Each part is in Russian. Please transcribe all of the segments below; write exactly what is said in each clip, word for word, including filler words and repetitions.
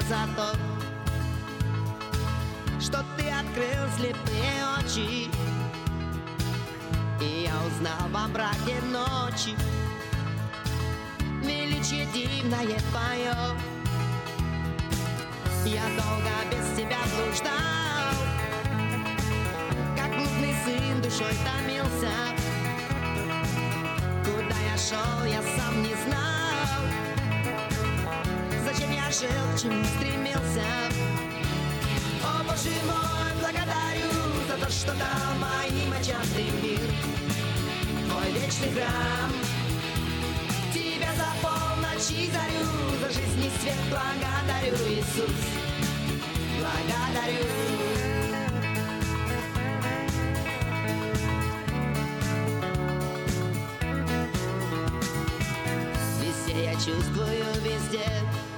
за то, что ты открыл слепые очи, и я узнал во мраке ночи величие дивное твое. Я долго без тебя блуждал, как блудный сын душой томился. Куда я шел, я сам не знал. Зачем я жил, к чему стремился? О, Боже мой, благодарю за то, что дал моим очам ты мир, твой вечный храм. Тебя за полночь и зарю, за жизнь и свет благодарю, Иисус, благодарю. Везде я чувствую, везде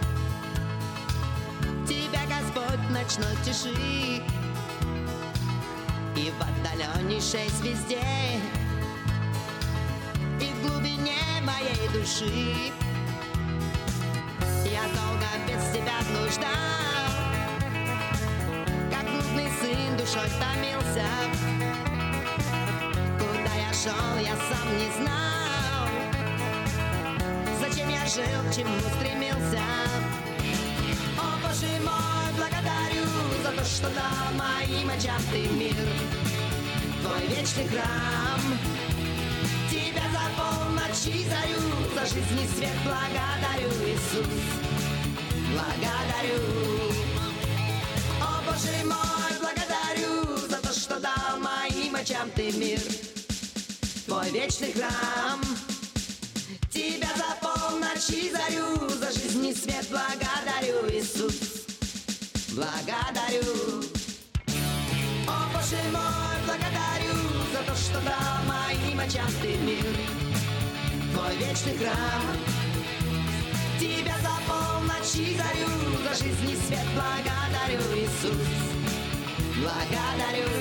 тебя, Господь, в ночной тиши и в отдаленнейшей звезде, и в глубине моей души. Я долго без тебя блуждал, как блудный сын душой томился. Куда я шел, я сам не знал. Зачем я жил, к чему стремился? О, Боже мой, благодарю за то, что дал моим очам ты мир, твой вечный храм. Тебя за полночь и зарю, за жизнь и свет благодарю, Иисус, благодарю. О, Боже мой, благодарю за то, что дал моим очам ты мир, твой вечный храм. Тебя за полночь и зарю, за жизнь и свет благодарю, Иисус, благодарю. О, Боже мой, благодарю за то, что дал моим очам ты мир, твой вечный храм. Тебя за полночь и зарю, за жизнь и свет благодарю, Иисус, благодарю.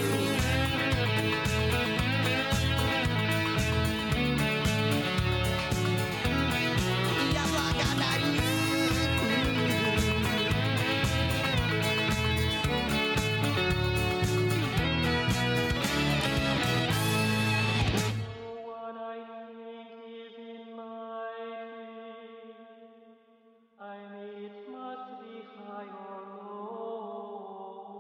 I needs must be high or low.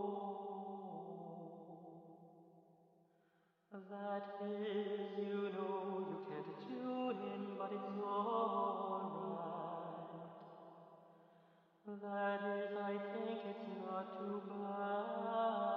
That is, you know, you can't tune in, but it's alright. That is, I think it's not too bad.